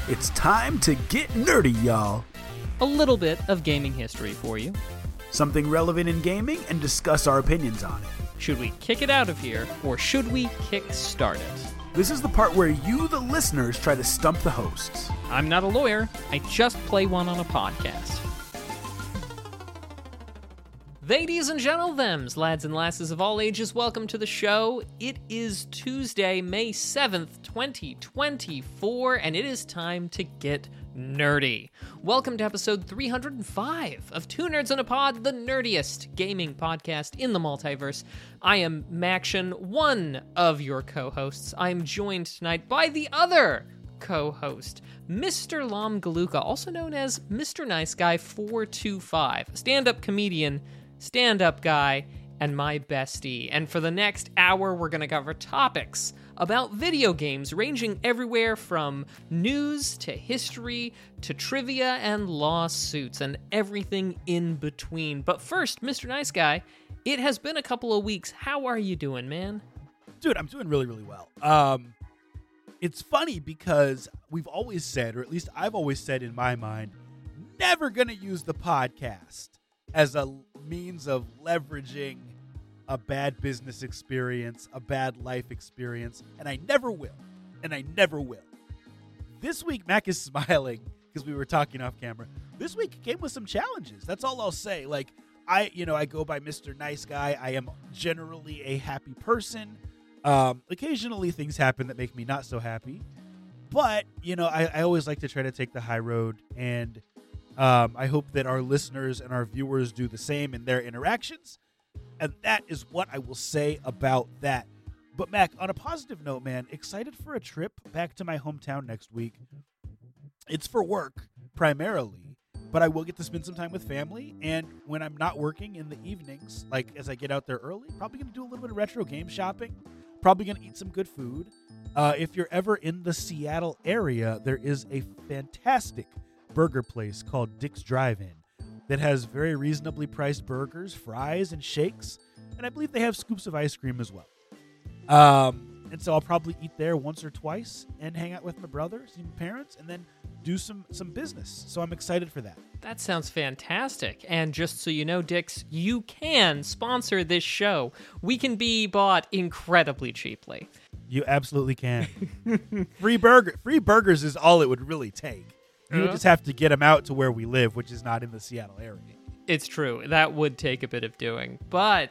It's time to get nerdy, y'all. A little bit of gaming history for you. Something relevant in gaming and discuss our opinions on it. Should we kick it out of here, or should we kick-start it? This is the part where you, the listeners, try to stump the hosts. I'm not a lawyer. I just play one on a podcast. Ladies and gentlemen, lads and lasses of all ages, welcome to the show. It is Tuesday, May 7th, 2024, and it is time to get nerdy. Welcome to episode 305 of Two Nerds in a Pod, the nerdiest gaming podcast in the multiverse. I am Maction, one of your co-hosts. I am joined tonight by the other co-host, Mr. Lam Galuka, also known as Mr. Nice Guy 425, a stand-up comedian, stand-up guy, and my bestie. And for the next hour, we're going to cover topics about video games ranging everywhere from news to history to trivia and lawsuits and everything in between. But first, Mr. Nice Guy, it has been a couple of weeks. How are you doing, man? Dude, I'm doing really, really well. It's funny because we've always said, or at least I've always said in my mind, never going to use the podcast as a means of leveraging a bad business experience, a bad life experience, and I never will. And I never will. This week, Mac is smiling because we were talking off camera. This week came with some challenges. That's all I'll say. Like, I go by Mr. Nice Guy. I am generally a happy person. Occasionally things happen that make me not so happy. But, I always like to try to take the high road, and I hope that our listeners and our viewers do the same in their interactions. And that is what I will say about that. But Mac, on a positive note, man, excited for a trip back to my hometown next week. It's for work, primarily, but I will get to spend some time with family. And when I'm not working in the evenings, like as I get out there early, probably going to do a little bit of retro game shopping. Probably going to eat some good food. If you're ever in the Seattle area, there is a fantastic burger place called Dick's Drive-In that has very reasonably priced burgers, fries, and shakes, and I believe they have scoops of ice cream as well. And so I'll probably eat there once or twice and hang out with my brother, see my parents, and then do some business. So I'm excited for that. That sounds fantastic. And just so you know, Dix, you can sponsor this show. We can be bought incredibly cheaply. You absolutely can. Free burgers is all it would really take. You would just have to get them out to where we live, which is not in the Seattle area. It's true. That would take a bit of doing. But,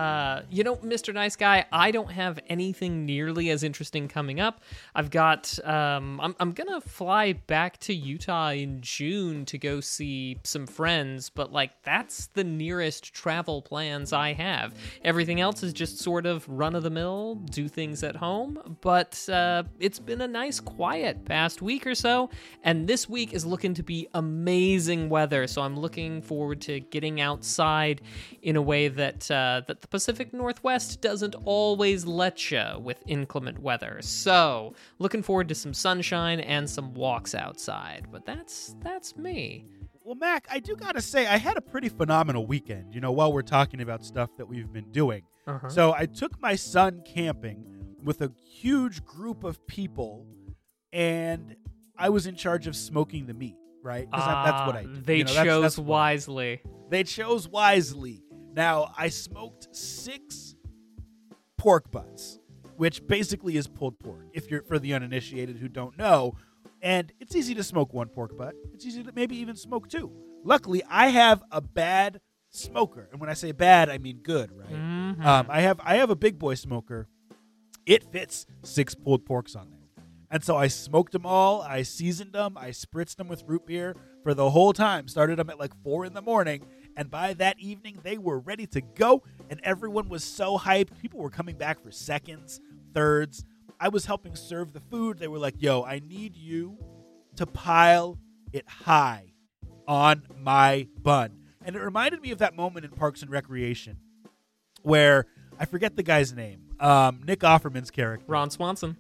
Mr. Nice Guy, I don't have anything nearly as interesting coming up. I've got, I'm going to fly back to Utah in June to go see some friends, but, that's the nearest travel plans I have. Everything else is just sort of run-of-the-mill, do things at home, but it's been a nice, quiet past week or so, and this week is looking to be amazing weather, so I'm looking forward to getting outside in a way that the Pacific Northwest doesn't always let you with inclement weather. So, looking forward to some sunshine and some walks outside. But that's me. Well, Mac, I do gotta say, I had a pretty phenomenal weekend, while we're talking about stuff that we've been doing. Uh-huh. So I took my son camping with a huge group of people, and I was in charge of smoking the meat. Right? Because that's what I do. They chose wisely. They chose wisely. Now, I smoked 6 pork butts, which basically is pulled pork, if you're for the uninitiated who don't know. And it's easy to smoke 1 pork butt. It's easy to maybe even smoke 2. Luckily, I have a bad smoker. And when I say bad, I mean good, right? Mm-hmm. I have a big boy smoker. It fits 6 pulled porks on there. And so I smoked them all, I seasoned them, I spritzed them with root beer for the whole time. Started them at 4 in the morning, and by that evening, they were ready to go, and everyone was so hyped. People were coming back for seconds, thirds. I was helping serve the food. They were like, yo, I need you to pile it high on my bun. And it reminded me of that moment in Parks and Recreation where, I forget the guy's name, Nick Offerman's character. Ron Swanson.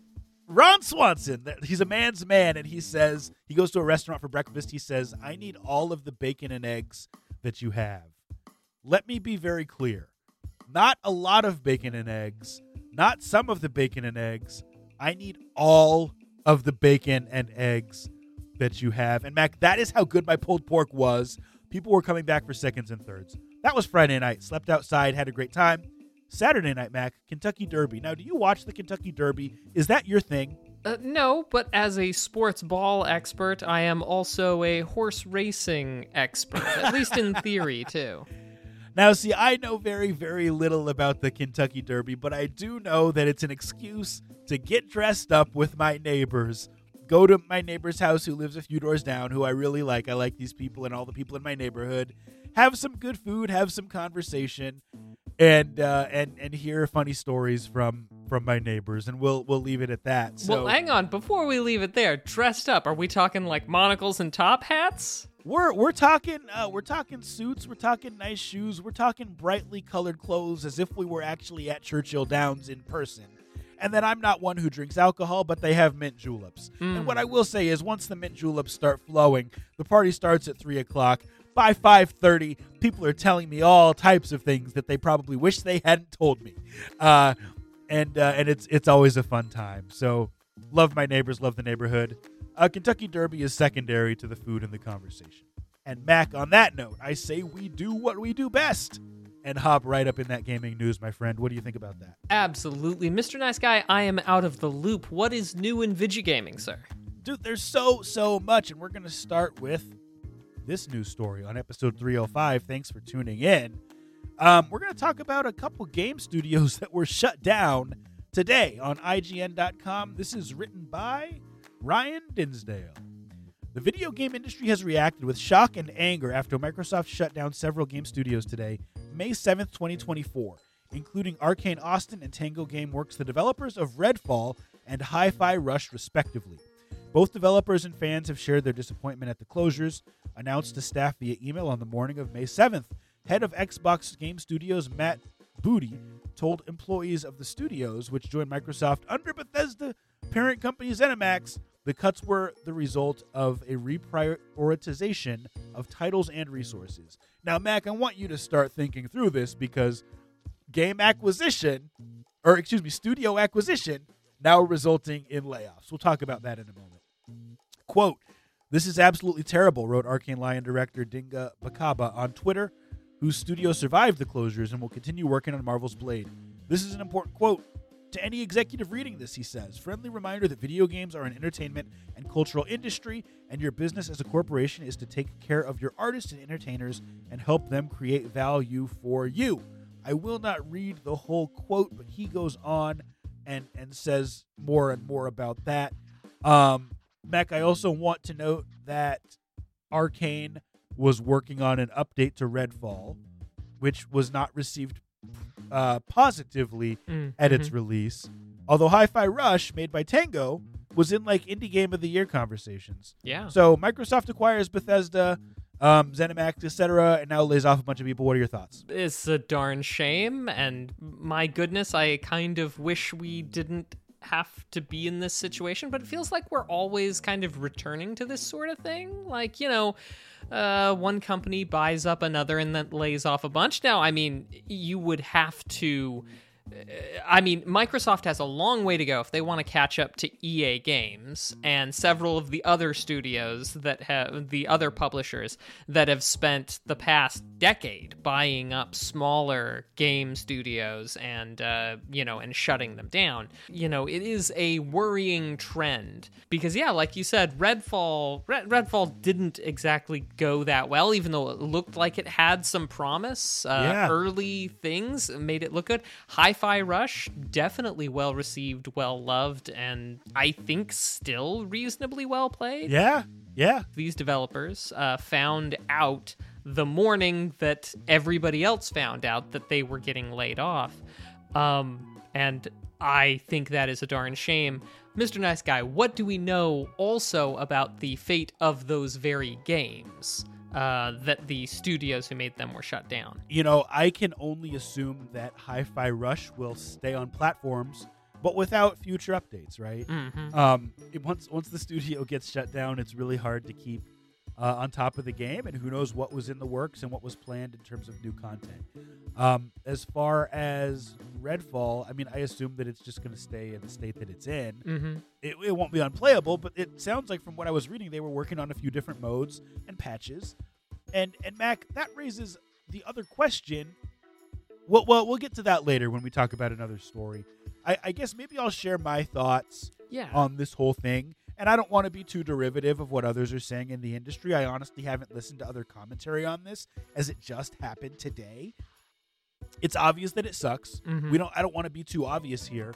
He's a man's man, and he says, he goes to a restaurant for breakfast, he says, I need all of the bacon and eggs that you have. Let me be very clear. Not a lot of bacon and eggs, not some of the bacon and eggs. I need all of the bacon and eggs that you have. And Mac, that is how good my pulled pork was. People were coming back for seconds and thirds. That was Friday night. Slept outside, had a great time. Saturday night, Mac, Kentucky Derby. Now, do you watch the Kentucky Derby? Is that your thing? No, but as a sports ball expert, I am also a horse racing expert, at least in theory, too. Now, see, I know very, very little about the Kentucky Derby, but I do know that it's an excuse to get dressed up with my neighbors. Go to my neighbor's house who lives a few doors down, who I really like. I like these people and all the people in my neighborhood. Have some good food, have some conversation, and hear funny stories from my neighbors, and we'll leave it at that. So, well, hang on, before we leave it there, dressed up, are we talking like monocles and top hats? We're talking suits, we're talking nice shoes, we're talking brightly colored clothes as if we were actually at Churchill Downs in person. And then I'm not one who drinks alcohol, but they have mint juleps. And what I will say is once the mint juleps start flowing, the party starts at 3 o'clock. By 5:30, people are telling me all types of things that they probably wish they hadn't told me. And it's always a fun time. So love my neighbors, love the neighborhood. Kentucky Derby is secondary to the food and the conversation. And Mac, on that note, I say we do what we do best and hop right up in that gaming news, my friend. What do you think about that? Absolutely. Mr. Nice Guy, I am out of the loop. What is new in Vigigaming, sir? Dude, there's so much, and we're going to start with this news story on episode 305. Thanks for tuning in. We're going to talk about a couple game studios that were shut down today on IGN.com. This is written by Ryan Dinsdale. The video game industry has reacted with shock and anger after Microsoft shut down several game studios today, May 7th, 2024, including Arcane Austin and Tango Gameworks, the developers of Redfall and Hi-Fi Rush, respectively. Both developers and fans have shared their disappointment at the closures, announced to staff via email on the morning of May 7th. Head of Xbox Game Studios, Matt Booty, told employees of the studios, which joined Microsoft under Bethesda parent company ZeniMax, the cuts were the result of a reprioritization of titles and resources. Now, Mac, I want you to start thinking through this because studio acquisition now resulting in layoffs. We'll talk about that in a moment. Quote, "This is absolutely terrible," wrote Arcane Lion director Dinga Bakaba on Twitter, whose studio survived the closures and will continue working on Marvel's Blade. "This is an important quote to any executive reading this," he says. "Friendly reminder that video games are an entertainment and cultural industry, and your business as a corporation is to take care of your artists and entertainers and help them create value for you." I will not read the whole quote, but he goes on and says more and more about that. Mac, I also want to note that Arcane was working on an update to Redfall, which was not received positively at its release. Although Hi-Fi Rush, made by Tango, was in like Indie Game of the Year conversations. Yeah. So Microsoft acquires Bethesda, ZeniMax, etc., and now lays off a bunch of people. What are your thoughts? It's a darn shame, and my goodness, I kind of wish we didn't have to be in this situation, but it feels like we're always kind of returning to this sort of thing. Like, one company buys up another and then lays off a bunch. Now, I mean, you would have to... Microsoft has a long way to go if they want to catch up to EA Games and several of the other studios that have the other publishers that have spent the past decade buying up smaller game studios and shutting them down. It is a worrying trend because, yeah, like you said, Redfall didn't exactly go that well, even though it looked like it had some promise. Early things made it look good. Hi-Fi Rush, definitely well received, well loved, and I think still reasonably well played. Yeah. These developers found out the morning that everybody else found out that they were getting laid off. And I think that is a darn shame. Mr. Nice Guy, what do we know also about the fate of those very games? That the studios who made them were shut down. I can only assume that Hi-Fi Rush will stay on platforms, but without future updates, right? Mm-hmm. Once the studio gets shut down, it's really hard to keep on top of the game, and who knows what was in the works and what was planned in terms of new content. As far as Redfall, I mean, I assume that it's just going to stay in the state that it's in. Mm-hmm. It won't be unplayable, but it sounds like from what I was reading, they were working on a few different modes and patches. And Mac, that raises the other question. Well, we'll get to that later when we talk about another story. I guess maybe I'll share my thoughts on this whole thing. And I don't want to be too derivative of what others are saying in the industry. I honestly haven't listened to other commentary on this, as it just happened today. It's obvious that it sucks. Mm-hmm. I don't want to be too obvious here.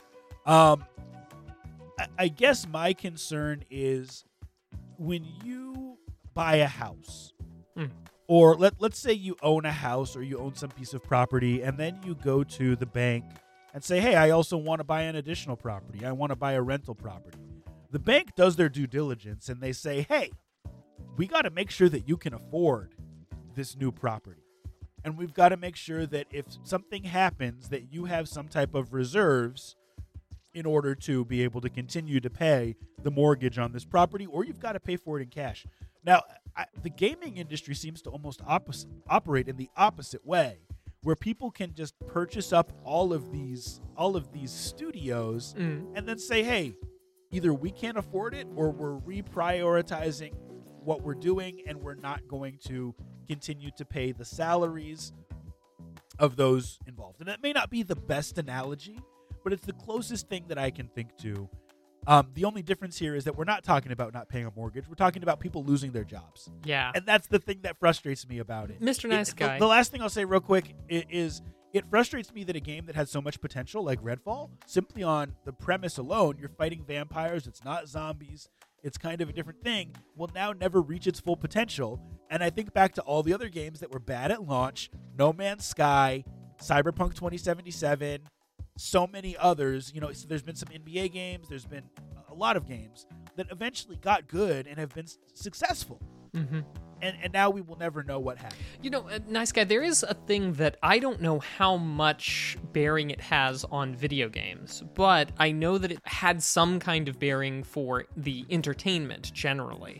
I guess my concern is when you buy a house, or let's say you own a house or you own some piece of property, and then you go to the bank and say, hey, I also want to buy an additional property. I want to buy a rental property. The bank does their due diligence and they say, hey, we got to make sure that you can afford this new property. And we've got to make sure that if something happens, that you have some type of reserves in order to be able to continue to pay the mortgage on this property, or you've got to pay for it in cash. Now, the gaming industry seems to almost operate in the opposite way, where people can just purchase up all of these studios and then say, hey, either we can't afford it or we're reprioritizing what we're doing and we're not going to continue to pay the salaries of those involved. And that may not be the best analogy, but it's the closest thing that I can think to. The only difference here is that we're not talking about not paying a mortgage. We're talking about people losing their jobs. Yeah. And that's the thing that frustrates me about it. Mr. Nice Guy. The last thing I'll say real quick is it frustrates me that a game that had so much potential, like Redfall, simply on the premise alone, you're fighting vampires, it's not zombies, it's kind of a different thing, will now never reach its full potential. And I think back to all the other games that were bad at launch, No Man's Sky, Cyberpunk 2077, so many others. You know, so there's been some NBA games, there's been a lot of games that eventually got good and have been successful. Mm-hmm. And now we will never know what happened. You know, Nice Guy, there is a thing that I don't know how much bearing it has on video games, but I know that it had some kind of bearing for the entertainment generally.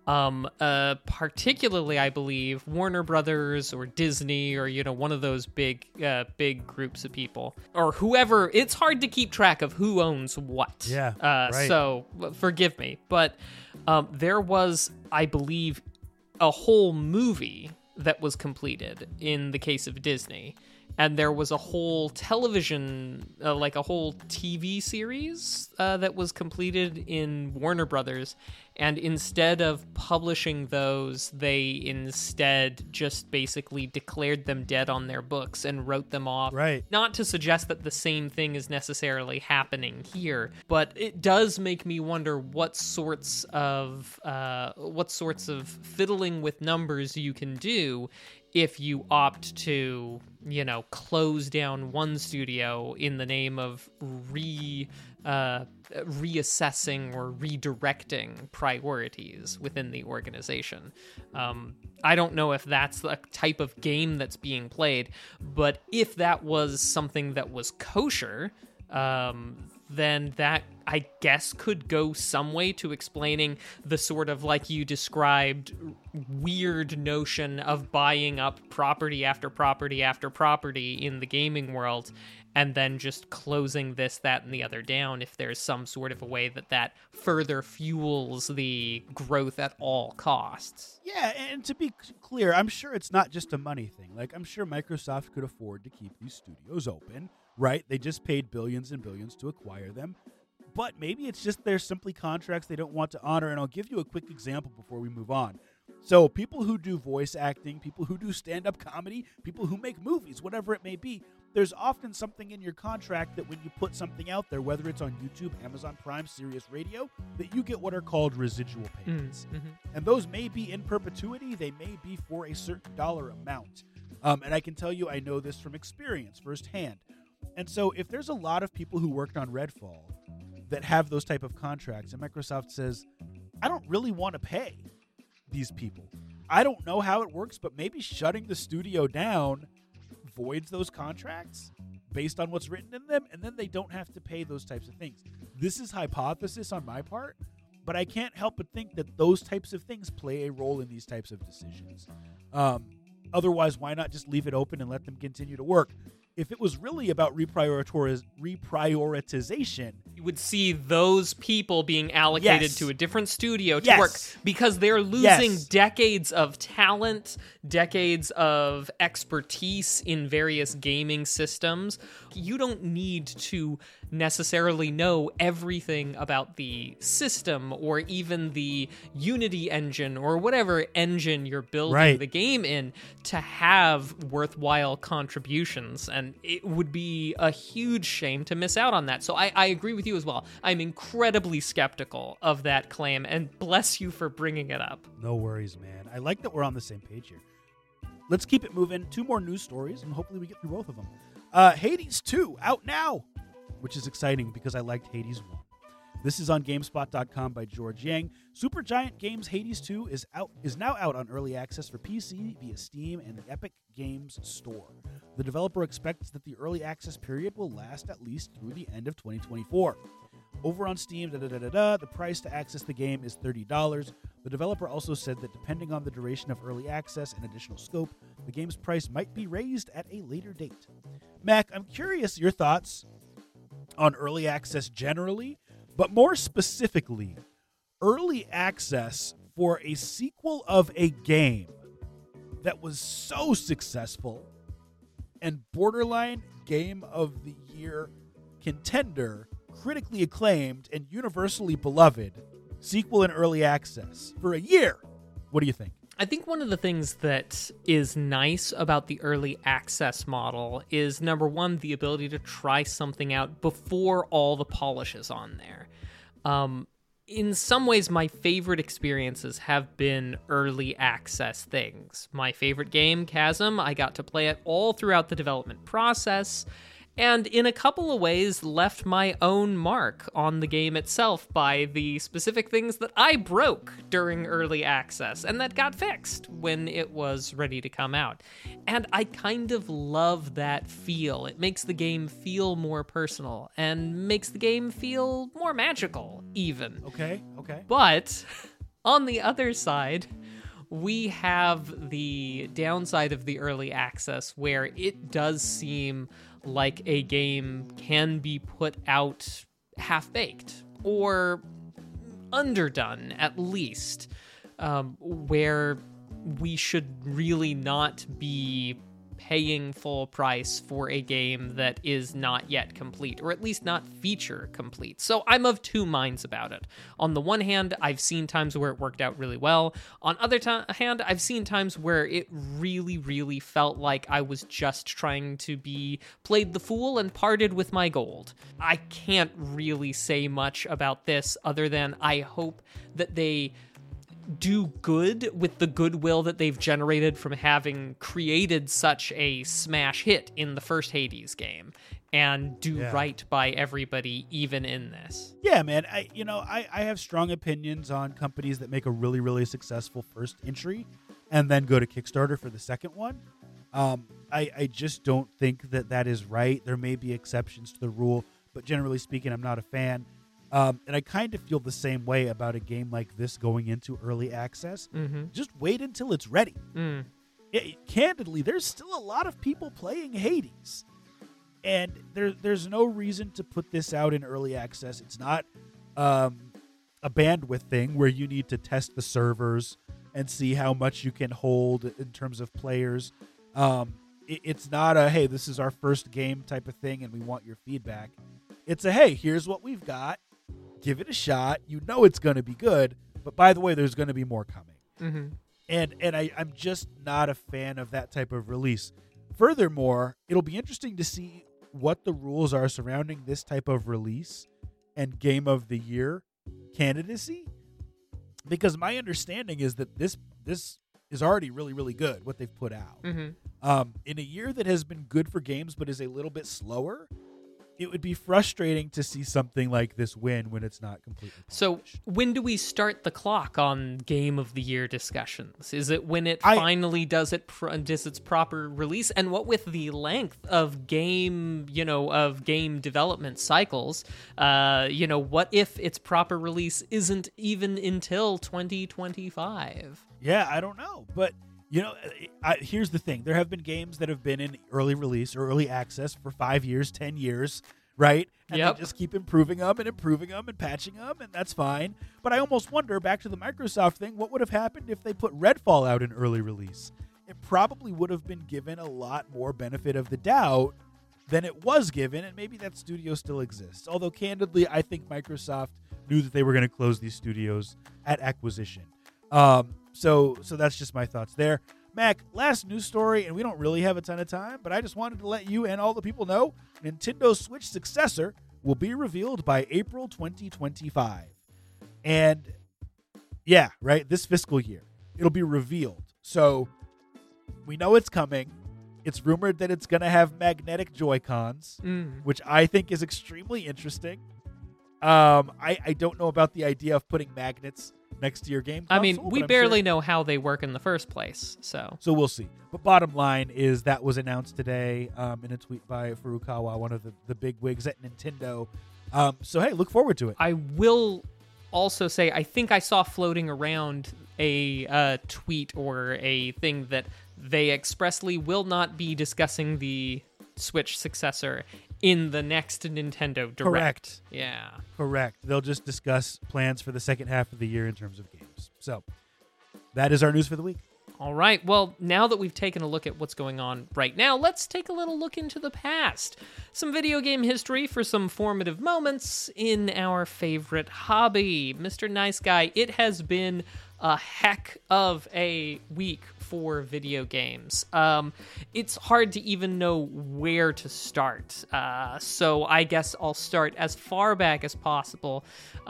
Particularly, I believe, Warner Brothers or Disney or, you know, one of those big groups of people or whoever. It's hard to keep track of who owns what. Yeah, right. So forgive me. But there was, I believe, a whole movie that was completed in the case of Disney. And there was a whole television, like a whole TV series that was completed in Warner Brothers. And instead of publishing those, they instead just basically declared them dead on their books and wrote them off. Right. Not to suggest that the same thing is necessarily happening here, but it does make me wonder what sorts of fiddling with numbers you can do if you opt to, you know, close down one studio in the name of reassessing or redirecting priorities within the organization. I don't know if that's the type of game that's being played, but if that was something that was kosher, then that, I guess, could go some way to explaining the sort of, like you described, weird notion of buying up property after property after property in the gaming world and then just closing this, that, and the other down if there's some sort of a way that further fuels the growth at all costs. Yeah, and to be clear, I'm sure it's not just a money thing. Like, I'm sure Microsoft could afford to keep these studios open, right? They just paid billions and billions to acquire them. But maybe it's just there's simply contracts they don't want to honor. And I'll give you a quick example before we move on. So people who do voice acting, people who do stand-up comedy, people who make movies, whatever it may be, there's often something in your contract that when you put something out there, whether it's on YouTube, Amazon Prime, Sirius Radio, that you get what are called residual payments. Mm-hmm. And those may be in perpetuity. They may be for a certain dollar amount. And I can tell you, I know this from experience firsthand. And so if there's a lot of people who worked on Redfall that have those type of contracts, and Microsoft says, I don't really want to pay these people. I don't know how it works, but maybe shutting the studio down voids those contracts based on what's written in them, and then they don't have to pay those types of things. This is hypothesis on my part, but I can't help but think that those types of things play a role in these types of decisions. Otherwise, why not just leave it open and let them continue to work? If it was really about reprioritization, you would see those people being allocated Yes. to a different studio to Yes. work because they're losing Yes. decades of talent, decades of expertise in various gaming systems. You don't need to necessarily know everything about the system or even the Unity engine or whatever engine you're building Right. the game in to have worthwhile contributions, and it would be a huge shame to miss out on that. So I agree with you as well. I'm incredibly skeptical of that claim, and bless you for bringing it up. no worries, man. I like that we're on the same page here. Let's keep it moving. 2 more news stories, and hopefully we get through both of them. Hades 2, out now, which is exciting because I liked Hades 1. This is on GameSpot.com by George Yang. Supergiant Games Hades 2 is now out on early access for PC via Steam and the Epic Games Store. The developer expects that the early access period will last at least through the end of 2024. Over on Steam, the price to access the game is $30. The developer also said that depending on the duration of early access and additional scope, the game's price might be raised at a later date. Mac, I'm curious your thoughts on early access generally, but more specifically, early access for a sequel of a game that was so successful and borderline Game of the Year contender, critically acclaimed and universally beloved, sequel in early access for a year. What do you think? I think one of the things that is nice about the early access model is, number one, the ability to try something out before all the polish is on there. In some ways, my favorite experiences have been early access things. My favorite game, Chasm, I got to play it all throughout the development process, and in a couple of ways left my own mark on the game itself by the specific things that I broke during early access and that got fixed when it was ready to come out. And I kind of love that feel. It makes the game feel more personal and makes the game feel more magical, even. Okay. But on the other side, we have the downside of the early access where it does seem like a game can be put out half-baked or underdone, at least, where we should really not be paying full price for a game that is not yet complete, or at least not feature complete. So I'm of 2 minds about it. On the one hand, I've seen times where it worked out really well. On other hand, I've seen times where it really, really felt like I was just trying to be played the fool and parted with my gold. I can't really say much about this other than I hope that they do good with the goodwill that they've generated from having created such a smash hit in the first Hades game, and do right by everybody even in this. Yeah, man. I have strong opinions on companies that make a really, really successful first entry and then go to Kickstarter for the second one. I just don't think that is right. There may be exceptions to the rule, but generally speaking, I'm not a fan. And I kind of feel the same way about a game like this going into early access. Mm-hmm. Just wait until it's ready. Candidly, there's still a lot of people playing Hades. And there's no reason to put this out in early access. It's not a bandwidth thing where you need to test the servers and see how much you can hold in terms of players. It's not a, hey, this is our first game type of thing and we want your feedback. It's a, hey, here's what we've got. Give it a shot. You know it's going to be good. But by the way, there's going to be more coming. Mm-hmm. And I'm just not a fan of that type of release. Furthermore, it'll be interesting to see what the rules are surrounding this type of release and Game of the Year candidacy. Because my understanding is that this is already really, really good, what they've put out. Mm-hmm. In a year that has been good for games but is a little bit slower, it would be frustrating to see something like this win when it's not completely So polished. when do we start the clock on Game of the Year discussions? Is it when it finally does its proper release? And what with the length of game development cycles, what if its proper release isn't even until 2025? Yeah, I don't know. But, here's the thing. There have been games that have been in early release or early access for 5 years, 10 years, right? And they just keep improving them and patching them, and that's fine. But I almost wonder, back to the Microsoft thing, what would have happened if they put Redfall out in early release? It probably would have been given a lot more benefit of the doubt than it was given, and maybe that studio still exists. Although, candidly, I think Microsoft knew that they were going to close these studios at acquisition. So that's just my thoughts there. Mac, last news story, and we don't really have a ton of time, but I just wanted to let you and all the people know Nintendo Switch successor will be revealed by April 2025. And yeah, right, this fiscal year, it'll be revealed. So we know it's coming. It's rumored that it's going to have magnetic Joy-Cons, which I think is extremely interesting. I don't know about the idea of putting magnets next to your game console. I mean, we barely know how they work in the first place, so we'll see. But bottom line is that was announced today in a tweet by Furukawa, one of the big wigs at Nintendo. So hey, look forward to it. I will also say I think I saw floating around a tweet or a thing that they expressly will not be discussing the Switch successor in the next Nintendo Direct. Correct. Yeah. Correct. They'll just discuss plans for the second half of the year in terms of games. So that is our news for the week. All right. Well, now that we've taken a look at what's going on right now, let's take a little look into the past. Some video game history for some formative moments in our favorite hobby. Mr. Nice Guy, it has been a heck of a week for video games. It's hard to even know where to start. So I guess I'll start as far back as possible.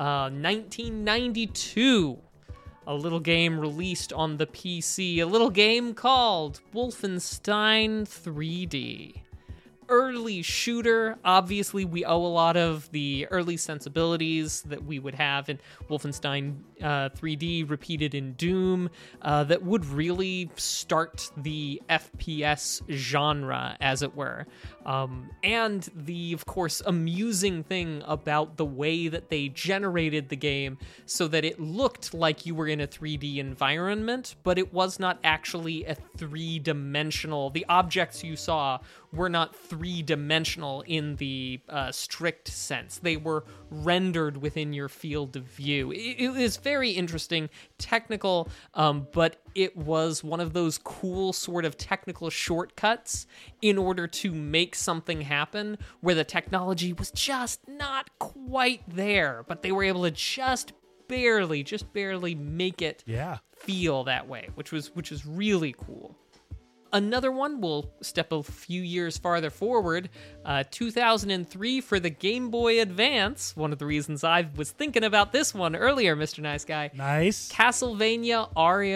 1992. A little game released on the PC, a little game called Wolfenstein 3D. Early shooter. Obviously, we owe a lot of the early sensibilities that we would have in Wolfenstein 3D repeated in Doom that would really start the FPS genre, as it were. And the, of course, amusing thing about the way that they generated the game so that it looked like you were in a 3D environment, but it was not actually a three-dimensional. The objects you saw were not three-dimensional in the strict sense. They were rendered within your field of view. It is very interesting, technical, but it was one of those cool sort of technical shortcuts in order to make something happen where the technology was just not quite there, but they were able to just barely make it feel that way, which was really cool. Another one, we'll step a few years farther forward, 2003 for the Game Boy Advance. One of the reasons I was thinking about this one earlier, Mr. Nice Guy. Nice. Castlevania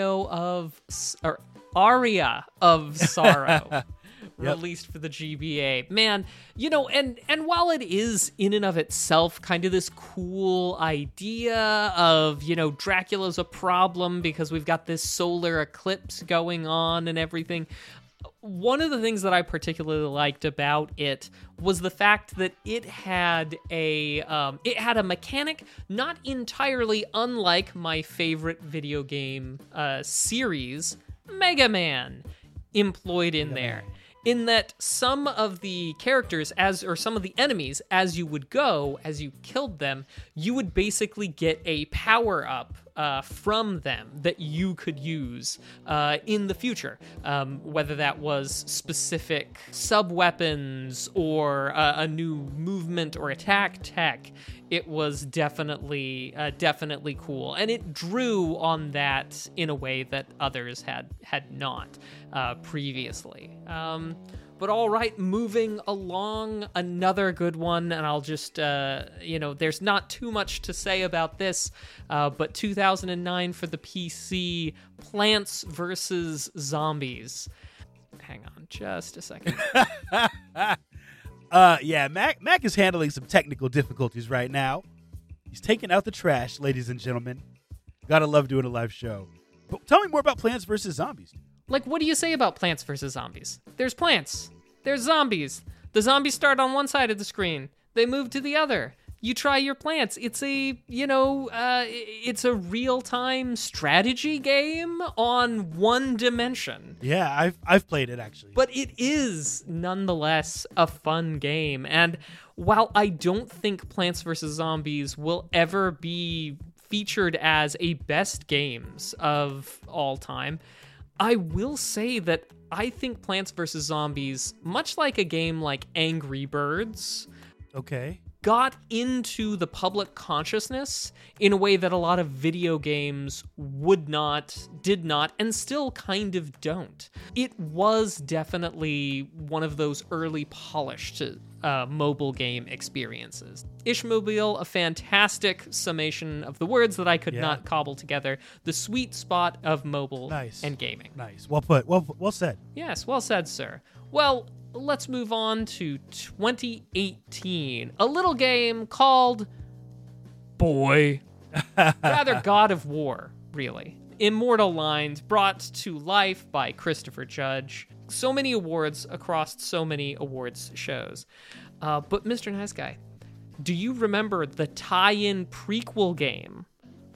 Aria of Sorrow. Released for the GBA. Man, and while it is in and of itself kind of this cool idea of, Dracula's a problem because we've got this solar eclipse going on and everything, one of the things that I particularly liked about it was the fact that it had a mechanic not entirely unlike my favorite video game series, Mega Man, employed in there. In that some of the characters, some of the enemies, as you killed them, you would basically get a power-up from them that you could use in the future. Whether that was specific sub-weapons or a new movement or attack tech, it was definitely cool. And it drew on that in a way that others had not previously. But all right, moving along, another good one, and I'll just, there's not too much to say about this, but 2009 for the PC, Plants vs. Zombies. Hang on just a second. Yeah, Mac is handling some technical difficulties right now. He's taking out the trash, ladies and gentlemen. Gotta love doing a live show. But tell me more about Plants vs. Zombies. Like, what do you say about Plants vs. Zombies? There's plants. There's zombies. The zombies start on one side of the screen. They move to the other. You try your plants. It's a, it's a real-time strategy game on one dimension. Yeah, I've played it, actually. But it is, nonetheless, a fun game. And while I don't think Plants vs. Zombies will ever be featured as a best games of all time, I will say that I think Plants vs. Zombies, much like a game like Angry Birds, Okay. got into the public consciousness in a way that a lot of video games did not, and still kind of don't. It was definitely one of those early polished mobile game experiences. Ishmobile, a fantastic summation of the words that I could not cobble together. The sweet spot of mobile and gaming. Nice. Well put. Well said. Yes, well said, sir. Well, let's move on to 2018. A little game called rather God of War, really. Immortal Lines, brought to life by Christopher Judge. So many awards across so many awards shows. But Mr. Nice Guy, do you remember the tie-in prequel game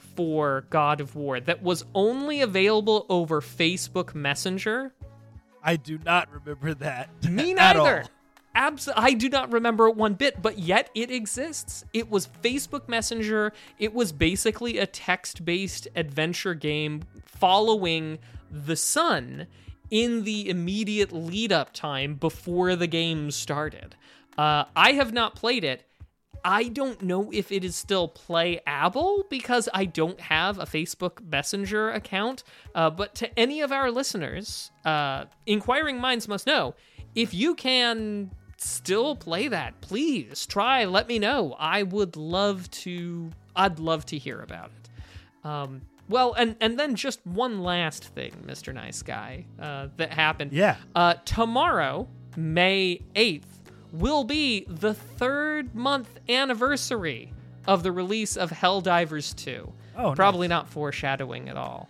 for God of War that was only available over Facebook Messenger? I do not remember that. Me at neither. all. I do not remember it one bit, but yet it exists. It was Facebook Messenger. It was basically a text-based adventure game following the sun in the immediate lead-up time before the game started. I have not played it. I don't know if it is still playable because I don't have a Facebook Messenger account. But to any of our listeners, inquiring minds must know, if you can still play that, please try, let me know. I'd love to hear about it. Well, and then just one last thing, Mr. Nice Guy, that happened. Yeah. Tomorrow, May 8th, will be the 3rd month anniversary of the release of Helldivers 2. Oh, probably nice. Not foreshadowing at all.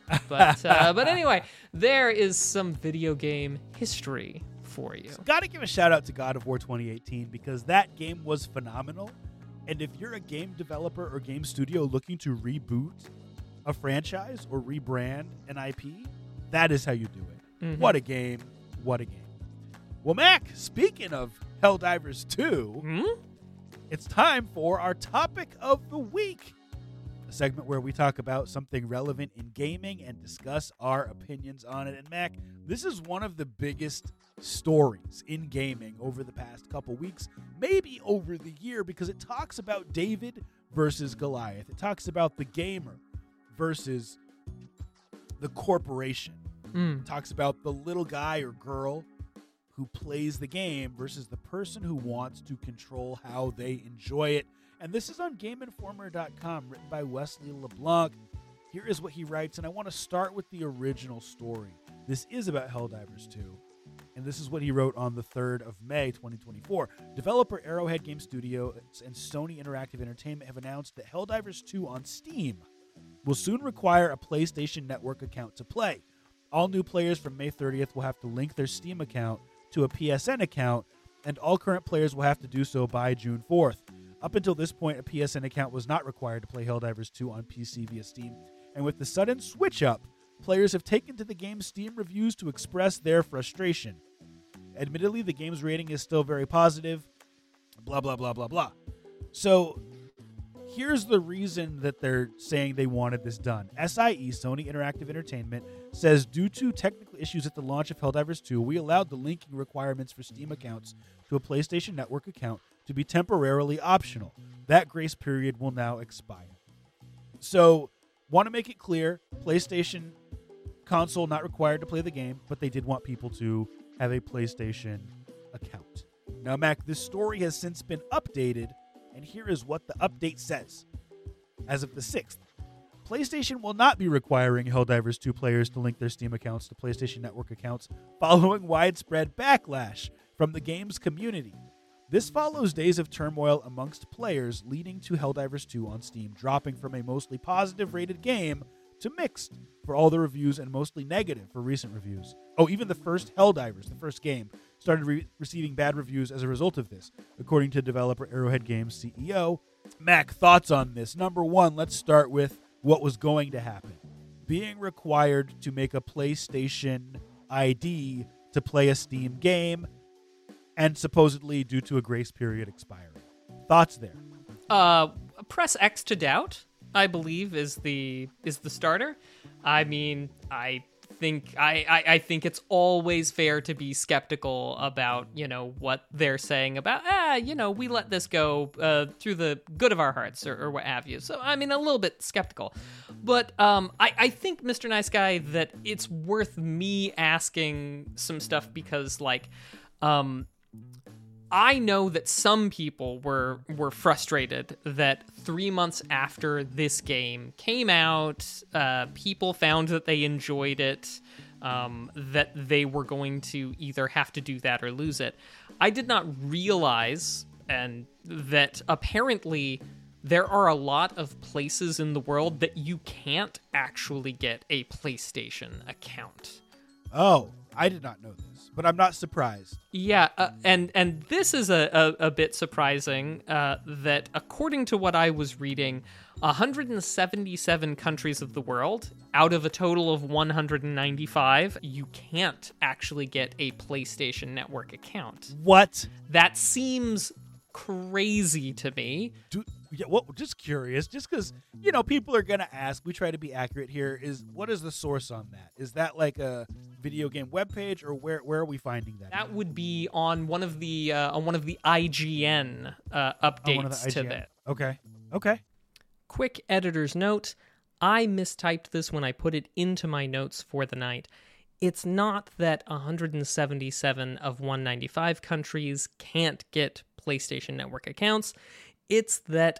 But anyway, there is some video game history for you. Got to give a shout out to God of War 2018 because that game was phenomenal. And if you're a game developer or game studio looking to reboot a franchise or rebrand an IP, that is how you do it. Mm-hmm. What a game. What a game. Well, Mac, speaking of Helldivers 2, it's time for our topic of the week, a segment where we talk about something relevant in gaming and discuss our opinions on it. And Mac, this is one of the biggest stories in gaming over the past couple weeks, maybe over the year, because it talks about David versus Goliath. It talks about the gamer versus the corporation. It talks about the little guy or girl who plays the game versus the person who wants to control how they enjoy it. And this is on GameInformer.com, written by Wesley LeBlanc. Here is what he writes, and I want to start with the original story. This is about Helldivers 2, and this is what he wrote on the 3rd of May, 2024. Developer Arrowhead Game Studios and Sony Interactive Entertainment have announced that Helldivers 2 on Steam will soon require a PlayStation Network account to play. All new players from May 30th will have to link their Steam account to a PSN account, and all current players will have to do so by June 4th. Up until this point, a PSN account was not required to play Helldivers 2 on PC via Steam, and with the sudden switch-up, players have taken to the game's Steam reviews to express their frustration. Admittedly, the game's rating is still very positive, blah, blah, blah, blah, blah. So here's the reason that they're saying they wanted this done. SIE, Sony Interactive Entertainment, says due to technical issues at the launch of Helldivers 2, we allowed the linking requirements for Steam accounts to a PlayStation Network account to be temporarily optional. That grace period will now expire. So, want to make it clear, PlayStation console not required to play the game, but they did want people to have a PlayStation account. Now, Mac, this story has since been updated, and here is what the update says. As of the 6th, PlayStation will not be requiring Helldivers 2 players to link their Steam accounts to PlayStation Network accounts following widespread backlash from the game's community. This follows days of turmoil amongst players, leading to Helldivers 2 on Steam dropping from a mostly positive rated game to mixed for all the reviews and mostly negative for recent reviews. Oh, even the first Helldivers, the first game, started receiving bad reviews as a result of this, according to developer Arrowhead Games CEO. Mac, thoughts on this? Number one, let's start with what was going to happen. Being required to make a PlayStation ID to play a Steam game, and supposedly due to a grace period expiring. Thoughts there? Press X to doubt, I believe, is the starter. I mean, I think it's always fair to be skeptical about, what they're saying about, we let this go through the good of our hearts or what have you. So, I mean, a little bit skeptical. But I think, Mr. Nice Guy, that it's worth me asking some stuff because, I know that some people were frustrated that 3 months after this game came out, people found that they enjoyed it, that they were going to either have to do that or lose it. I did not realize that apparently there are a lot of places in the world that you can't actually get a PlayStation account. Oh, I did not know this, but I'm not surprised. Yeah, and this is a bit surprising that according to what I was reading, 177 countries of the world, out of a total of 195, you can't actually get a PlayStation Network account. What? That seems crazy to me. Just curious, just because, people are going to ask, we try to be accurate here, what is the source on that? Is that like a video game webpage, or where are we finding that? That would be on one of the IGN updates to that. Okay. Quick editor's note, I mistyped this when I put it into my notes for the night. It's not that 177 of 195 countries can't get PlayStation Network accounts. It's that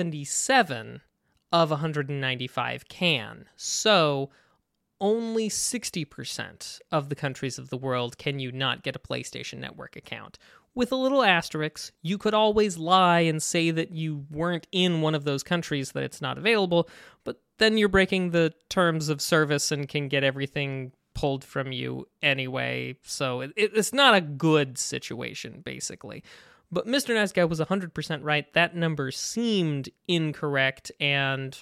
77 of 195 can. So only 60% of the countries of the world can you not get a PlayStation Network account. With a little asterisk, you could always lie and say that you weren't in one of those countries, that it's not available, but then you're breaking the terms of service and can get everything pulled from you anyway. So it's not a good situation, basically. But Mr. Nice Guy was 100% right. That number seemed incorrect, and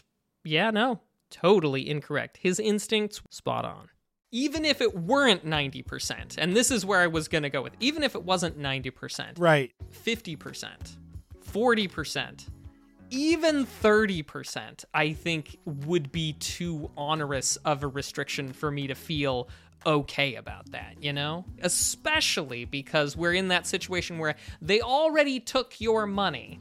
totally incorrect. His instincts, spot on. Even if it weren't 90%, and this is where I was going to go with, even if it wasn't 90%, right, 50%, 40%, even 30%, I think would be too onerous of a restriction for me to feel okay about that, Especially because we're in that situation where they already took your money.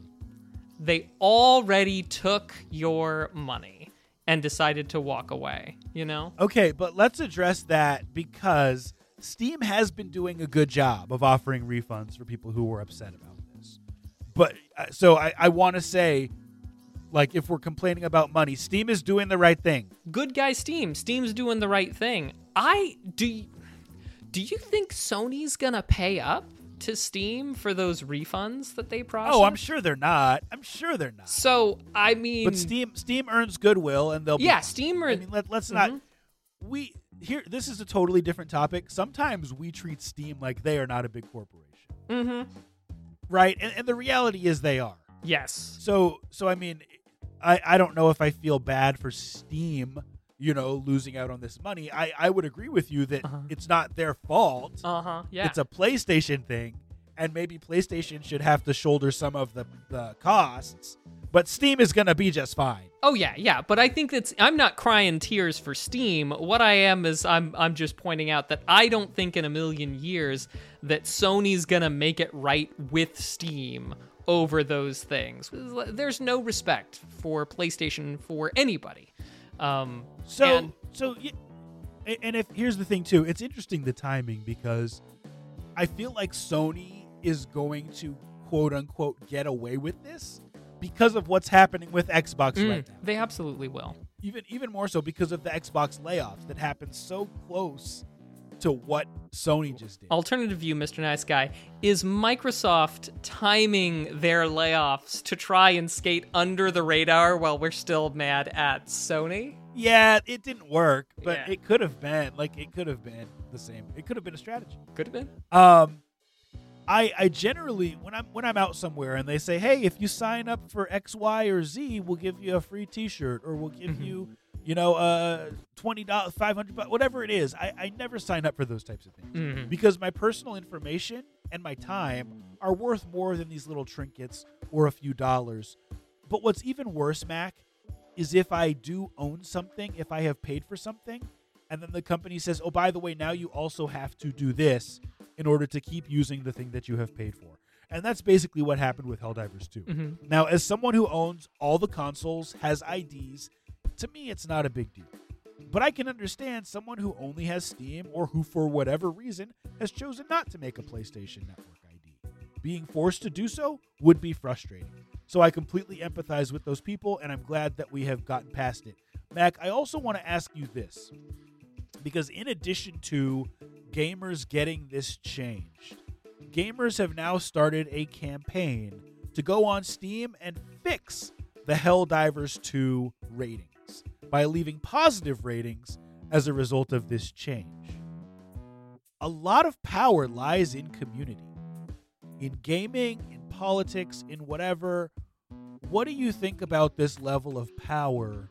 And decided to walk away, Okay, but let's address that because Steam has been doing a good job of offering refunds for people who were upset about this. But so I want to say, if we're complaining about money, Steam is doing the right thing. Good guy Steam. Steam's doing the right thing. Do you think Sony's gonna pay up to Steam for those refunds that they process? Oh, I'm sure they're not. So, I mean, but Steam earns goodwill, and they'll Steam earns. I mean, let's not. This is a totally different topic. Sometimes we treat Steam like they are not a big corporation. Mm-hmm. Right, and the reality is they are. Yes. So I mean, I don't know if I feel bad for Steam, losing out on this money. I would agree with you that it's not their fault. Yeah. It's a PlayStation thing, and maybe PlayStation should have to shoulder some of the costs, but Steam is going to be just fine. Oh, yeah. But I think I'm not crying tears for Steam. What I am is I'm just pointing out that I don't think in a million years that Sony's going to make it right with Steam over those things. There's no respect for PlayStation for anybody. And if here's the thing too, it's interesting the timing, because I feel like Sony is going to quote unquote get away with this because of what's happening with Xbox right now. They absolutely will. Even more so because of the Xbox layoffs that happened so close to what Sony just did. Alternative view, Mr. Nice Guy, is Microsoft timing their layoffs to try and skate under the radar while we're still mad at Sony? Yeah, it didn't work, but Yeah. it could have been. It could have been the same. It could have been a strategy. Could have been. I generally when I'm out somewhere and they say, "Hey, if you sign up for X, Y, or Z, we'll give you a free T-shirt or we'll give you, $20, $500, whatever it is." I never sign up for those types of things because my personal information and my time are worth more than these little trinkets or a few dollars. But what's even worse, Mac, is if I do own something, if I have paid for something, and then the company says, "Oh, by the way, now you also have to do this in order to keep using the thing that you have paid for." And that's basically what happened with Helldivers 2. Now, as someone who owns all the consoles, has IDs, to me, it's not a big deal. But I can understand someone who only has Steam or who, for whatever reason, has chosen not to make a PlayStation Network ID. Being forced to do so would be frustrating. So I completely empathize with those people, and I'm glad that we have gotten past it. Mac, I also want to ask you this, because in addition to gamers getting this changed, gamers have now started a campaign to go on Steam and fix the Helldivers 2 ratings by leaving positive ratings as a result of this change. A lot of power lies in community. In gaming, in politics, in whatever. What do you think about this level of power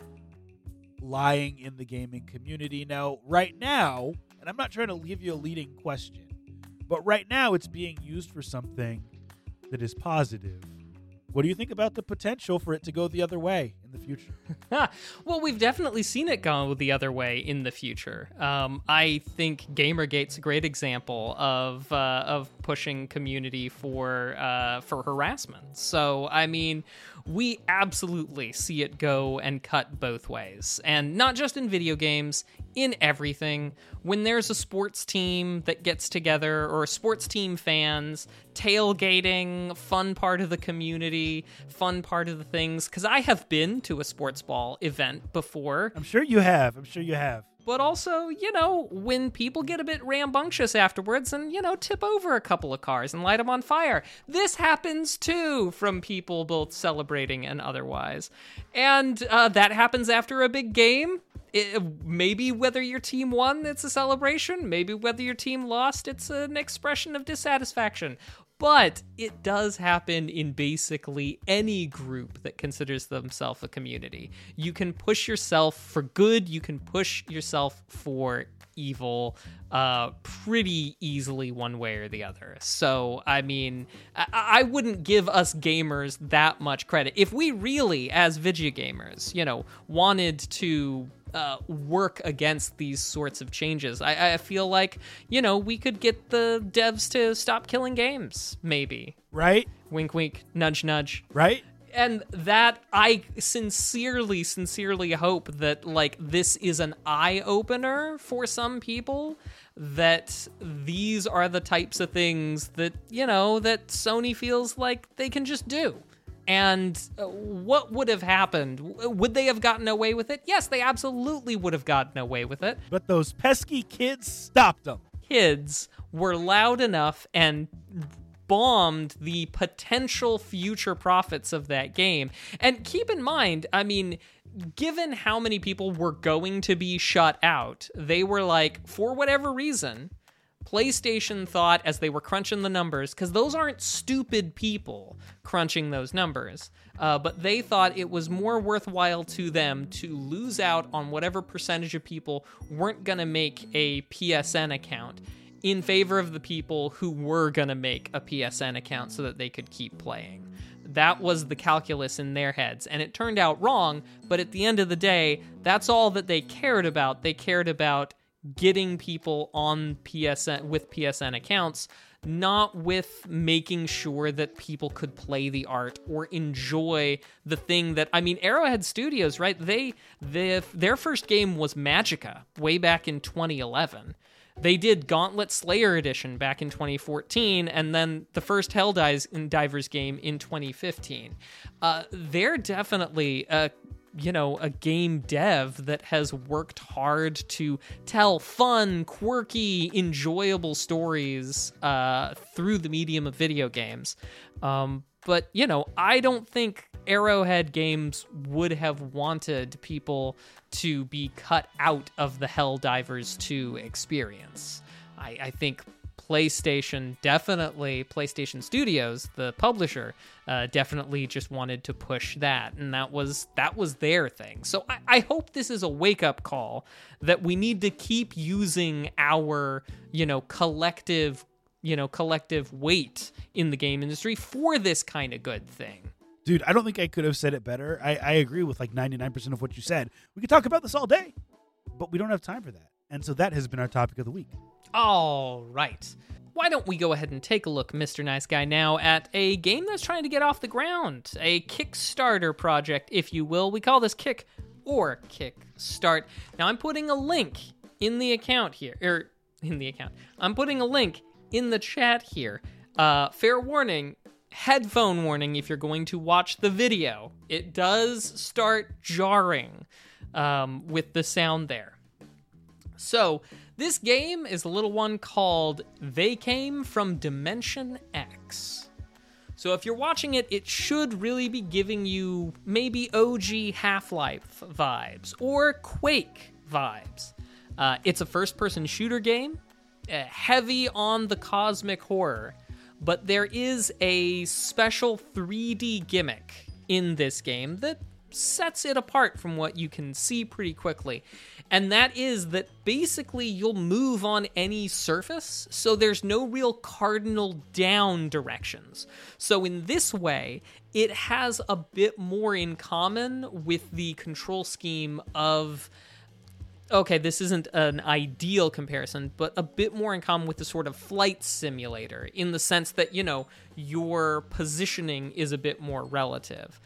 lying in the gaming community? Now, right now, and I'm not trying to give you a leading question, but right now it's being used for something that is positive. What do you think about the potential for it to go the other way in the future? Well, we've definitely seen it go the other way in the future. I think Gamergate's a great example of pushing community for harassment. So, I mean, we absolutely see it go and cut both ways. And not just in video games, in everything. When there's a sports team that gets together, or sports team fans, tailgating, fun part of the community, fun part of the things. Because I have been to a sports ball event before. I'm sure you have. But also, when people get a bit rambunctious afterwards and, tip over a couple of cars and light them on fire. This happens too from people both celebrating and otherwise. And that happens after a big game. Maybe whether your team won, it's a celebration. Maybe whether your team lost, it's an expression of dissatisfaction. But it does happen in basically any group that considers themselves a community. You can push yourself for good, you can push yourself for evil pretty easily one way or the other. So, I mean, I wouldn't give us gamers that much credit. If we really, as video gamers, wanted to work against these sorts of changes, I feel like, we could get the devs to stop killing games, maybe. Right? Wink, wink, nudge, nudge. Right? And that I sincerely hope that, this is an eye-opener for some people, that these are the types of things that, that Sony feels like they can just do. And what would have happened? Would they have gotten away with it? Yes, they absolutely would have gotten away with it. But those pesky kids stopped them. Kids were loud enough and bombed the potential future profits of that game. And keep in mind, I mean, given how many people were going to be shut out, they were like, for whatever reason, PlayStation thought, as they were crunching the numbers, because those aren't stupid people crunching those numbers, but they thought it was more worthwhile to them to lose out on whatever percentage of people weren't going to make a PSN account in favor of the people who were going to make a PSN account so that they could keep playing. That was the calculus in their heads, and it turned out wrong, but at the end of the day, that's all that they cared about. They cared about getting people on PSN with PSN accounts, not with making sure that people could play the art or enjoy the thing that, I mean, Arrowhead Studios, right? Their first game was Magicka way back in 2011. They did Gauntlet Slayer Edition back in 2014, and then the first Helldivers game in 2015. They're definitely a game dev that has worked hard to tell fun, quirky, enjoyable stories through the medium of video games. But, I don't think Arrowhead Games would have wanted people to be cut out of the Helldivers 2 experience. I think PlayStation Studios, the publisher, definitely just wanted to push that, and that was their thing. So I hope this is a wake-up call that we need to keep using our, collective weight in the game industry for this kind of good thing. Dude, I don't think I could have said it better. I agree with like 99% of what you said. We could talk about this all day, but we don't have time for that. And so that has been our topic of the week. All right. Why don't we go ahead and take a look, Mr. Nice Guy, now at a game that's trying to get off the ground, a Kickstarter project, if you will. We call this Kick or Kickstart. Now, I'm putting a link in the account here, I'm putting a link in the chat here. Fair warning, headphone warning if you're going to watch the video. It does start jarring with the sound there. So, this game is a little one called They Came from Dimension X. So if you're watching it, it should really be giving you maybe OG Half-Life vibes or Quake vibes. It's a first-person shooter game, heavy on the cosmic horror, but there is a special 3D gimmick in this game that sets it apart from what you can see pretty quickly. And that is that basically you'll move on any surface, so there's no real cardinal down directions. So in this way, it has a bit more in common with the control scheme of... Okay, this isn't an ideal comparison, but a bit more in common with the sort of flight simulator in the sense that, your positioning is a bit more relative.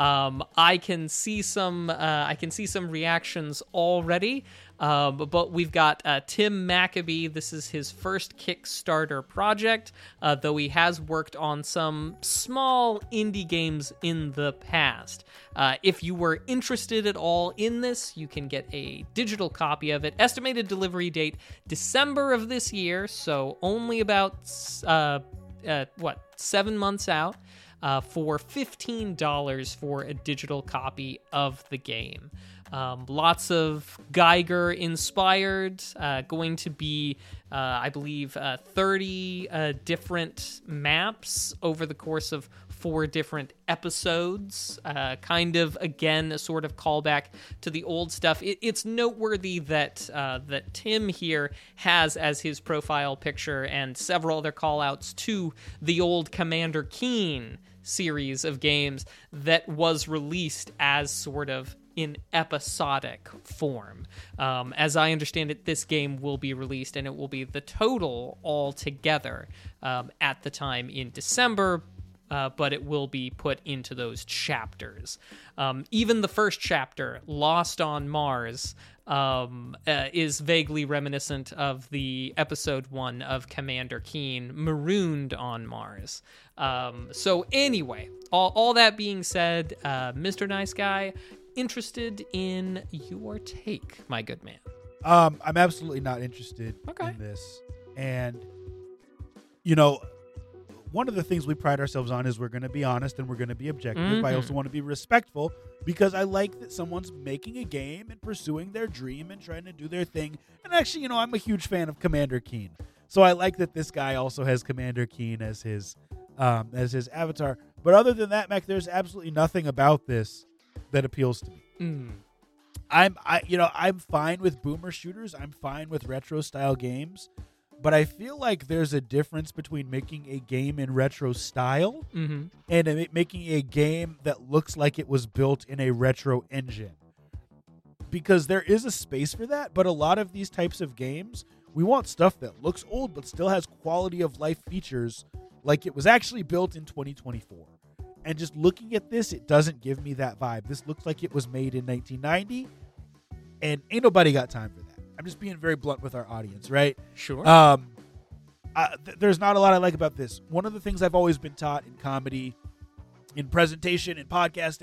I can see some reactions already, but we've got Tim Maccabee. This is his first Kickstarter project, though he has worked on some small indie games in the past. If you were interested at all in this, you can get a digital copy of it. Estimated delivery date December of this year, so only about 7 months out, for $15 for a digital copy of the game. Lots of Geiger inspired, going to be, I believe, 30 different maps over the course of 4 different episodes. Kind of, again, a sort of callback to the old stuff. It's noteworthy that that Tim here has as his profile picture and several other call-outs to the old Commander Keen series of games that was released as sort of in episodic form. As I understand it, this game will be released, and it will be the total altogether at the time in December, but it will be put into those chapters. Even the first chapter, Lost on Mars, is vaguely reminiscent of the episode 1 of Commander Keen, Marooned on Mars. So anyway, all that being said, Mr. Nice Guy, interested in your take, my good man. I'm absolutely not interested in this. And, one of the things we pride ourselves on is we're going to be honest and we're going to be objective. Mm-hmm. I also want to be respectful because I like that someone's making a game and pursuing their dream and trying to do their thing. And actually, I'm a huge fan of Commander Keen. So I like that this guy also has Commander Keen as his avatar. But other than that, Mac, there's absolutely nothing about this that appeals to me. I'm fine with boomer shooters. I'm fine with retro style games. But I feel like there's a difference between making a game in retro style and making a game that looks like it was built in a retro engine. Because there is a space for that, but a lot of these types of games, we want stuff that looks old but still has quality of life features like it was actually built in 2024. And just looking at this, it doesn't give me that vibe. This looks like it was made in 1990, and ain't nobody got time for that. I'm just being very blunt with our audience, right? Sure. There's not a lot I like about this. One of the things I've always been taught in comedy, in presentation, in podcasting,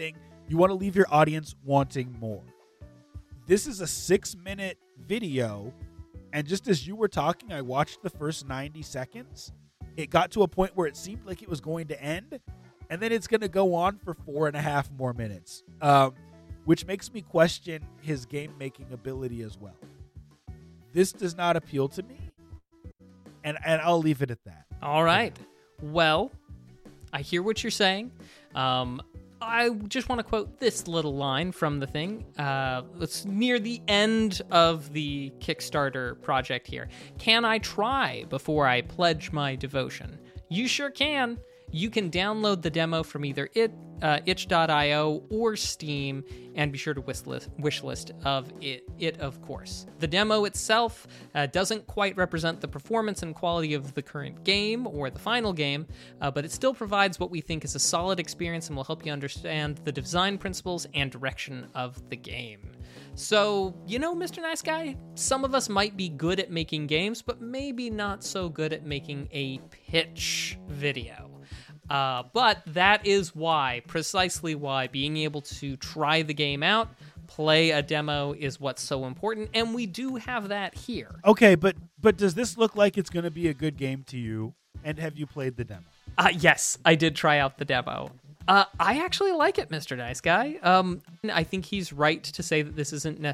You want to leave your audience wanting more. This is a 6-minute video, and just as you were talking, I watched the first 90 seconds. It got to a point where it seemed like it was going to end, and then it's going to go on for 4.5 more minutes, which makes me question his game-making ability as well. This does not appeal to me, and I'll leave it at that. All right. Well, I hear what you're saying. I just want to quote this little line from the thing. It's near the end of the Kickstarter project here. Can I try before I pledge my devotion? You sure can. You can download the demo from either itch.io or Steam, and be sure to wishlist of it, of course. The demo itself doesn't quite represent the performance and quality of the current game or the final game, but it still provides what we think is a solid experience and will help you understand the design principles and direction of the game. So, Mr. Nice Guy, some of us might be good at making games, but maybe not so good at making a pitch video. But that is precisely why being able to try the game out, play a demo is what's so important, and we do have that here. Okay, but does this look like it's going to be a good game to you? And have you played the demo? Yes, I did try out the demo. I actually like it, Mr. Nice Guy. I think he's right to say that this isn't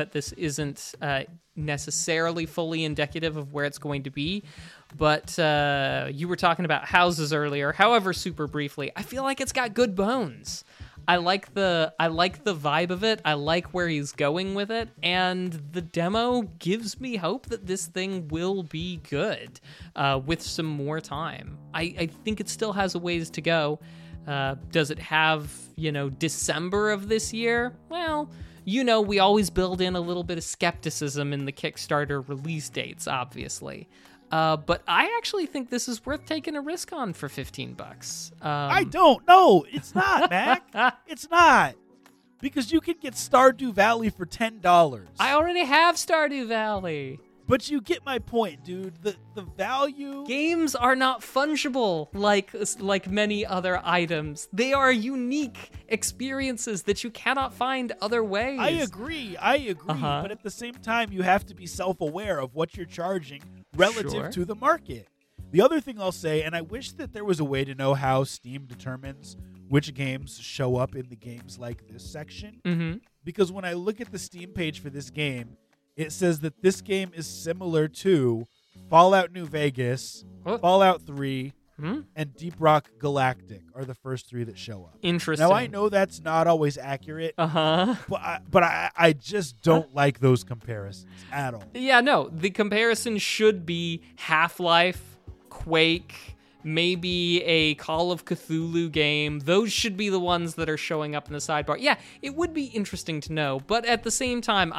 necessarily fully indicative of where it's going to be. But you were talking about houses earlier. However, super briefly, I feel like it's got good bones. I like the vibe of it. I like where he's going with it, and the demo gives me hope that this thing will be good with some more time. I think it still has a ways to go. Does it have, December of this year? Well, we always build in a little bit of skepticism in the Kickstarter release dates, obviously. But I actually think this is worth taking a risk on for $15. I don't. No, it's not, Mac. It's not. Because you can get Stardew Valley for $10. I already have Stardew Valley. But you get my point, dude. The value... Games are not fungible like many other items. They are unique experiences that you cannot find other ways. I agree. But at the same time, you have to be self-aware of what you're charging relative to the market. The other thing I'll say, and I wish that there was a way to know how Steam determines which games show up in the games like this section. Because when I look at the Steam page for this game, it says that this game is similar to Fallout New Vegas, Fallout 3, and Deep Rock Galactic are the first 3 that show up. Interesting. Now, I know that's not always accurate, but I just don't like those comparisons at all. Yeah, no, the comparison should be Half-Life, Quake, maybe a Call of Cthulhu game. Those should be the ones that are showing up in the sidebar. Yeah, it would be interesting to know, but at the same time,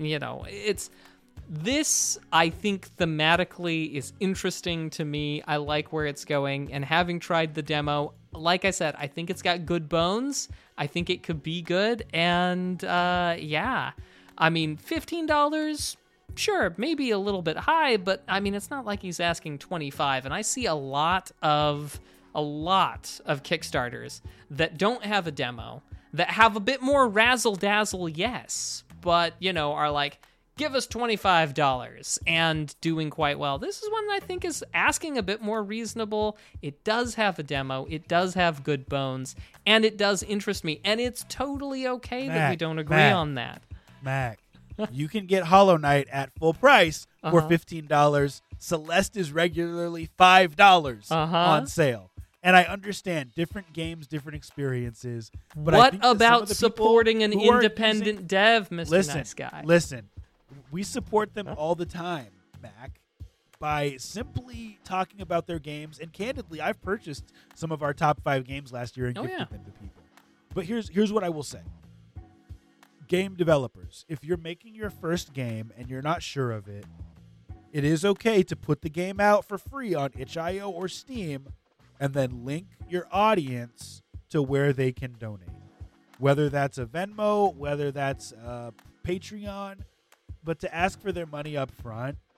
this, I think, thematically is interesting to me. I like where it's going, and having tried the demo, like I said, I think it's got good bones. I think it could be good, and yeah. I mean, $15... Sure, maybe a little bit high, but I mean, it's not like he's asking 25. And I see a lot of Kickstarters that don't have a demo, that have a bit more razzle dazzle, yes, but are like, give us $25 and doing quite well. This is one that I think is asking a bit more reasonable. It does have a demo, it does have good bones, and it does interest me. And it's totally okay that we don't agree on that. Mac. You can get Hollow Knight at full price for $15. Celeste is regularly $5 on sale. And I understand different games, different experiences. But what I think about supporting an independent dev, Mr. Nice Guy? Listen, we support them all the time, Mac, by simply talking about their games. And candidly, I've purchased some of our top 5 games last year and gifted them to people. But here's what I will say. Game developers, if you're making your first game and you're not sure of it, it is okay to put the game out for free on itch.io or Steam and then link your audience to where they can donate. Whether that's a Venmo, whether that's a Patreon, but to ask for their money up front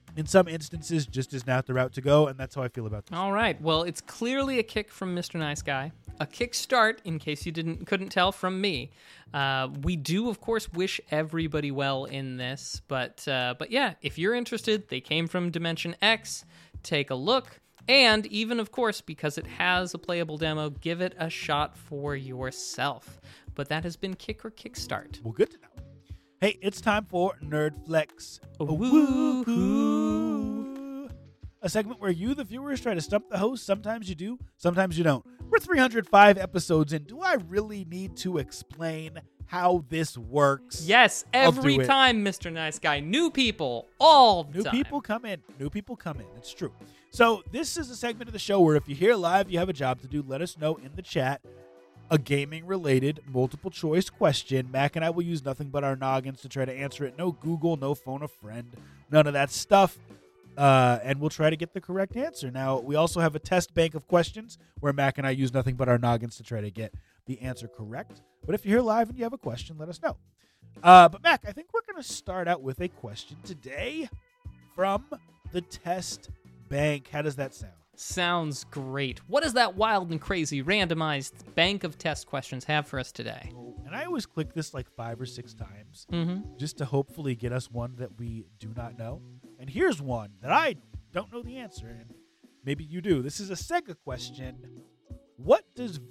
in some instances just is not the route to go, and that's how I feel about this. All right. Well, it's clearly a kick from Mr. Nice Guy. A kickstart, in case you couldn't tell from me. We do, of course, wish everybody well in this, but yeah, if you're interested, they came from Dimension X. Take a look, and even, of course, because it has a playable demo, give it a shot for yourself. But that has been Kick or Kickstart. Well, good to know. Hey, it's time for Nerd Flex. Woo-hoo. A segment where you, the viewers, try to stump the host. Sometimes you do, sometimes you don't. We're 305 episodes in. Do I really need to explain how this works? Yes, every do it. time, Mr. Nice Guy. New people, all the New time. people come in. New people come in. It's true. So this is a segment of the show where if you're here live, you have a job to do. Let us know in the chat. A gaming-related multiple-choice question. Mac and I will use nothing but our noggins to try to answer it. No Google, no phone a friend, none of that stuff. And we'll try to get the correct answer. Now, we also have a test bank of questions where Mac and I use nothing but our noggins to try to get the answer correct. But if you're here live and you have a question, let us know. But Mac, I think we're going to start out with a question today from the test bank. How does that sound? Sounds great. What does that wild and crazy randomized bank of test questions have for us today? And I always click this like 5 or 6 times Mm-hmm. just to hopefully get us one that we do not know. And here's one that I don't know the answer, and maybe you do. This is a Sega question. What does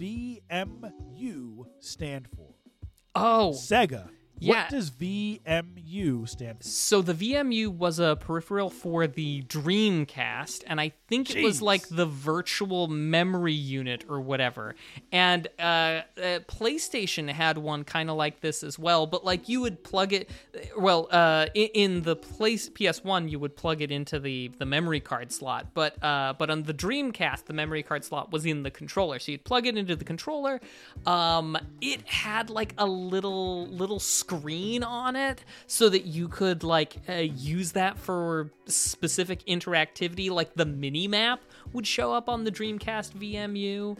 VMU stand for? Oh, Sega. Yeah. What does VMU stand for? so the VMU was a peripheral for the Dreamcast, and I think it was Jeez. like the virtual memory unit or whatever. And PlayStation had one kind of like this as well, but like you would plug it. Well, in the PS1, you would plug it into the memory card slot, but on the Dreamcast, the memory card slot was in the controller, so you'd plug it into the controller. It had like a little screen on it so that you could like use that for specific interactivity, like the mini map would show up on the Dreamcast VMU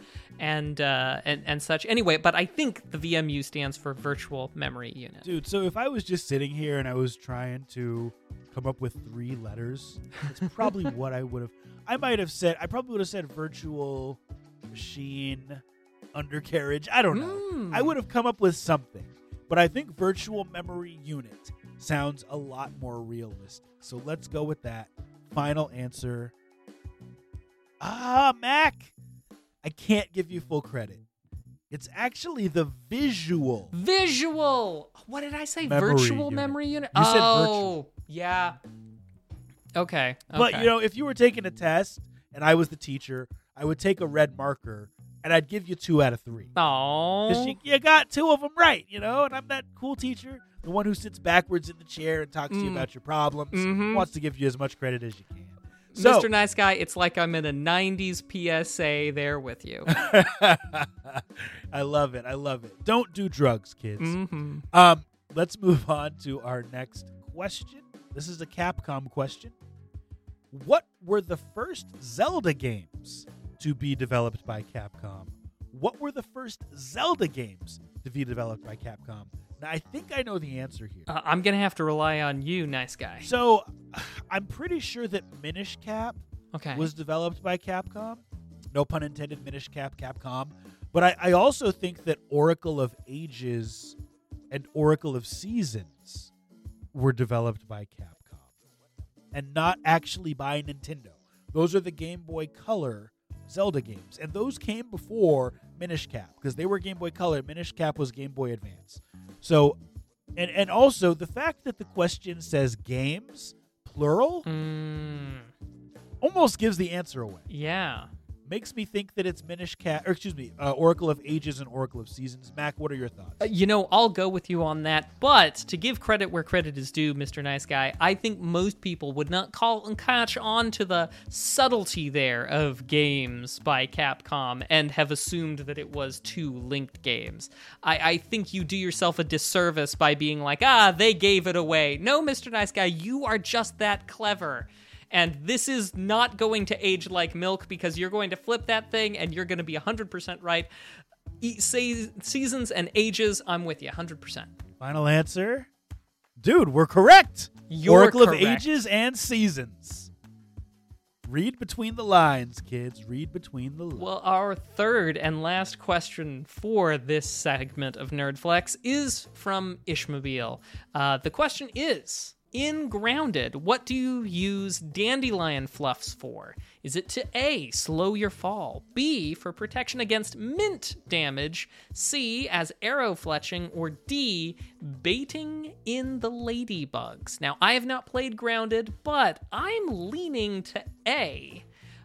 and such. Anyway, but I think the VMU stands for Virtual Memory Unit. Dude, so if I was just sitting here and I was trying to come up with 3 letters, it's probably what I would have. I probably would have said virtual machine undercarriage. I don't know. I would have come up with something. But I think virtual memory unit sounds a lot more realistic. So let's go with that. Final answer. Mac, I can't give you full credit. It's actually the visual. Visual! What did I say? Memory Virtual unit. memory unit? You said oh, virtual. Yeah. Okay. But, if you were taking a test and I was the teacher, I would take a red marker and I'd give you 2 out of 3. Oh. Because you got 2 of them right, and I'm that cool teacher, the one who sits backwards in the chair and talks to you about your problems, wants to give you as much credit as you can. So, Mr. Nice Guy, it's like I'm in a 90s PSA there with you. I love it. Don't do drugs, kids. Mm-hmm. Let's move on to our next question. This is a Capcom question. What were the first Zelda games to be developed by Capcom? What were the first Zelda games to be developed by Capcom? Now, I think I know the answer here. I'm going to have to rely on you, Nice Guy. So, I'm pretty sure that Minish Cap Okay. was developed by Capcom. No pun intended, Minish Cap, Capcom. But I also think that Oracle of Ages and Oracle of Seasons were developed by Capcom and not actually by Nintendo. Those are the Game Boy Color Zelda games. And those came before Minish Cap because they were Game Boy Color. Minish Cap was Game Boy Advance. So, and also the fact that the question says games, plural, almost gives the answer away. Yeah. Makes me think that it's Minish Cap, Oracle of Ages and Oracle of Seasons. Mac, what are your thoughts? I'll go with you on that. But to give credit where credit is due, Mr. Nice Guy, I think most people would not call and catch on to the subtlety there of games by Capcom and have assumed that it was 2 linked games. I think you do yourself a disservice by being like, they gave it away. No, Mr. Nice Guy, you are just that clever. And this is not going to age like milk because you're going to flip that thing and you're going to be 100% right. Seasons and ages, I'm with you, 100%. Final answer, Dude, we're correct. You're Oracle correct. of Ages and Seasons. Read between the lines, kids. Read between the lines. Well, our third and last question for this segment of Nerdflex is from Ishmobile. The question is, in Grounded, what do you use dandelion fluffs for? Is it to A, slow your fall, B, for protection against mint damage, C, as arrow fletching, or D, baiting in the ladybugs? Now, I have not played Grounded, but I'm leaning to A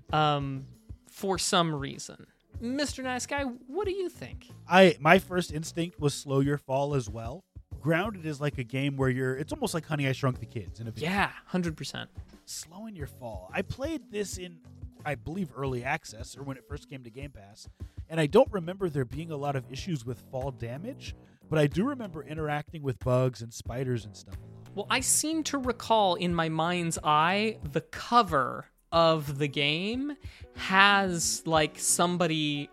for some reason. Mr. Nice Guy, what do you think? My first instinct was slow your fall as well. Grounded is like a game where it's almost like Honey, I Shrunk the Kids. In a video. Yeah, 100%. Slowing your fall. I played this in, I believe, early access or when it first came to Game Pass, and I don't remember there being a lot of issues with fall damage, but I do remember interacting with bugs and spiders and stuff a lot. Well, I seem to recall in my mind's eye the cover of the game has like somebody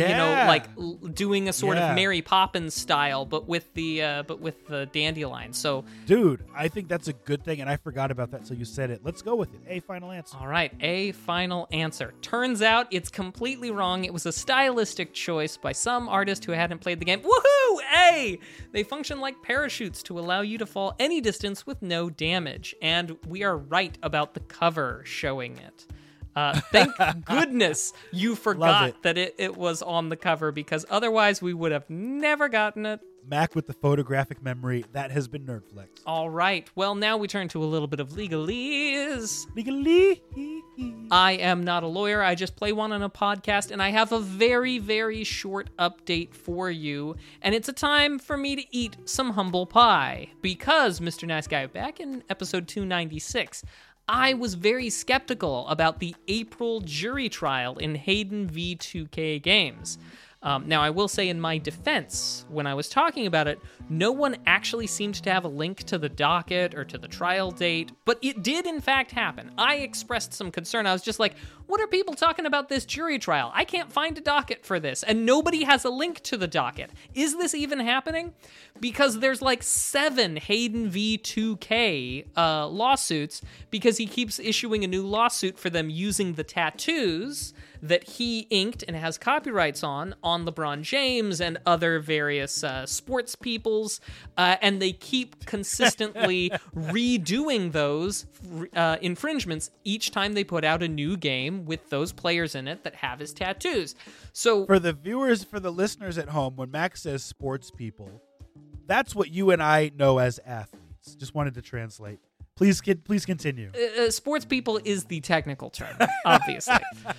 doing a sort of Mary Poppins style, but with the dandelion. So, dude, I think that's a good thing, and I forgot about that until you said it. Let's go with it. A final answer. All right, a final answer. Turns out it's completely wrong. It was a stylistic choice by some artist who hadn't played the game. Woohoo! A! They function like parachutes to allow you to fall any distance with no damage, and we are right about the cover showing it. Thank goodness you forgot that it was on the cover, because otherwise we would have never gotten it. Mac with the photographic memory. That has been Nerdflex. All right. Well, now we turn to a little bit of legalese. Legalese. I am not a lawyer. I just play one on a podcast, and I have a very, very short update for you. And it's a time for me to eat some humble pie. Because, Mr. Nice Guy, back in episode 296, I was very skeptical about the April jury trial in Hayden v. 2K Games. Now, I will say in my defense, when I was talking about it, no one actually seemed to have a link to the docket or to the trial date, but it did in fact happen. I expressed some concern. I was just like, what are people talking about this jury trial? I can't find a docket for this, and nobody has a link to the docket. Is this even happening? Because there's like 7 Hayden v. 2K lawsuits, because he keeps issuing a new lawsuit for them using the tattoos that he inked and has copyrights on LeBron James and other various sports peoples, and they keep consistently redoing those infringements each time they put out a new game with those players in it that have his tattoos. So for the viewers, for the listeners at home, when Max says sports people, that's what you and I know as athletes. Just wanted to translate. Please continue. Sports people is the technical term, obviously.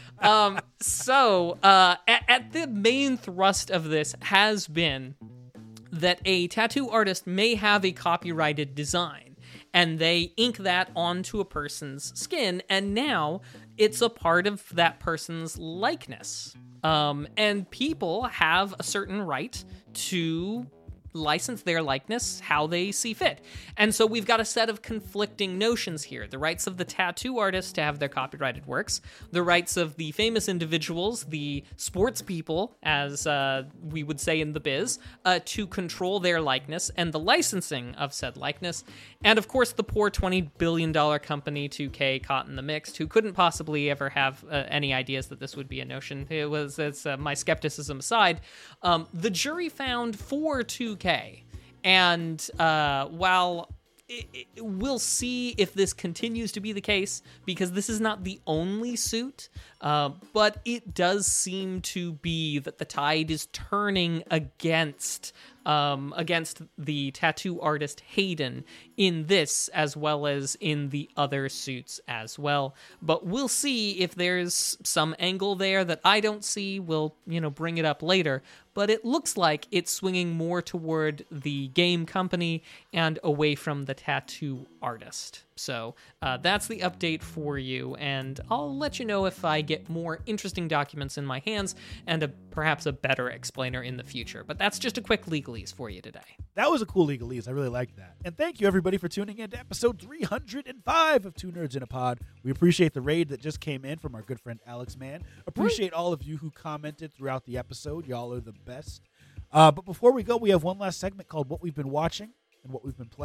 So at the main thrust of this has been that a tattoo artist may have a copyrighted design, and they ink that onto a person's skin, and now it's a part of that person's likeness. And people have a certain right to license their likeness how they see fit. And so we've got a set of conflicting notions here. The rights of the tattoo artists to have their copyrighted works, the rights of the famous individuals, the sports people, as we would say in the biz, to control their likeness, and the licensing of said likeness. And of course, the poor $20 billion company 2K caught in the mix, who couldn't possibly ever have any ideas that this would be a notion. It's my skepticism aside. The jury found for 2K. And while we'll see if this continues to be the case, because this is not the only suit, but it does seem to be that the tide is turning against the tattoo artist Hayden in this, as well as in the other suits as well. But we'll see if there's some angle there that I don't see. We'll, bring it up later. But it looks like it's swinging more toward the game company and away from the tattoo artist. So that's the update for you, and I'll let you know if I get more interesting documents in my hands and perhaps a better explainer in the future. But that's just a quick legalese for you today. That was a cool legalese. I really liked that. And thank you, everybody, for tuning in to episode 305 of Two Nerds in a Pod. We appreciate the raid that just came in from our good friend Alex Mann. Appreciate all of you who commented throughout the episode. Y'all are the best. But before we go, we have one last segment called What We've Been Watching and What We've Been Playing.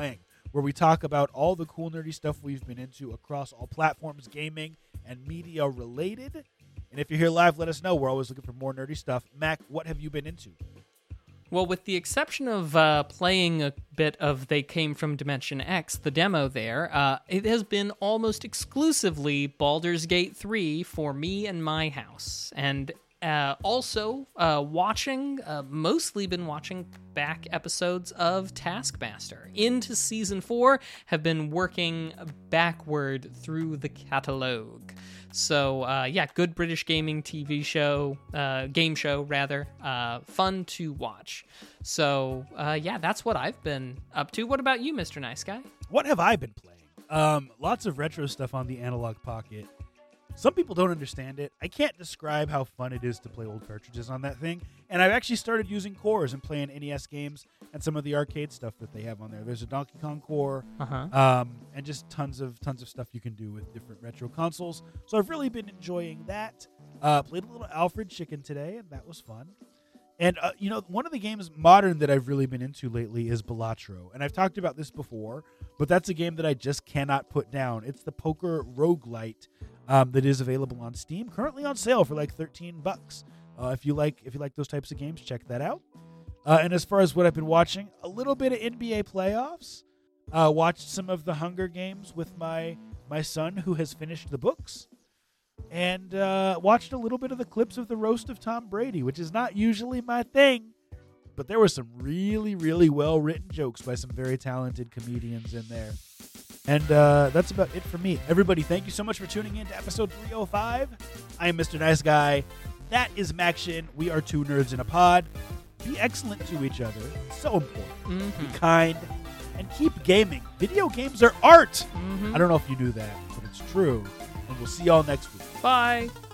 where we talk about all the cool nerdy stuff we've been into across all platforms, gaming and media related. And if you're here live, let us know. We're always looking for more nerdy stuff. Mac, what have you been into? Well, with the exception of playing a bit of They Came From Dimension X, the demo there, it has been almost exclusively Baldur's Gate 3 for me and my house. And also mostly been watching back episodes of Taskmaster. Into Season 4, have been working backward through the catalog. So, good British gaming TV show, game show, rather. Fun to watch. So, that's what I've been up to. What about you, Mr. Nice Guy? What have I been playing? Lots of retro stuff on the Analog Pocket. Some people don't understand it. I can't describe how fun it is to play old cartridges on that thing. And I've actually started using cores and playing NES games and some of the arcade stuff that they have on there. There's a Donkey Kong core, and just tons of stuff you can do with different retro consoles. So I've really been enjoying that. Played a little Alfred Chicken today, and that was fun. And, one of the games modern that I've really been into lately is Balatro. And I've talked about this before, but that's a game that I just cannot put down. It's the poker roguelite that is available on Steam, currently on sale for like $13. If you like those types of games, check that out. And as far as what I've been watching, a little bit of NBA playoffs. Watched some of the Hunger Games with my son, who has finished the books. And watched a little bit of the clips of the roast of Tom Brady, which is not usually my thing. But there were some really, really well-written jokes by some very talented comedians in there. And that's about it for me. Everybody, thank you so much for tuning in to episode 305. I am Mr. Nice Guy. That is Maction. We are two nerds in a pod. Be excellent to each other. So important. Be kind. And keep gaming. Video games are art. I don't know if you knew that, but it's true. And we'll see y'all next week. Bye.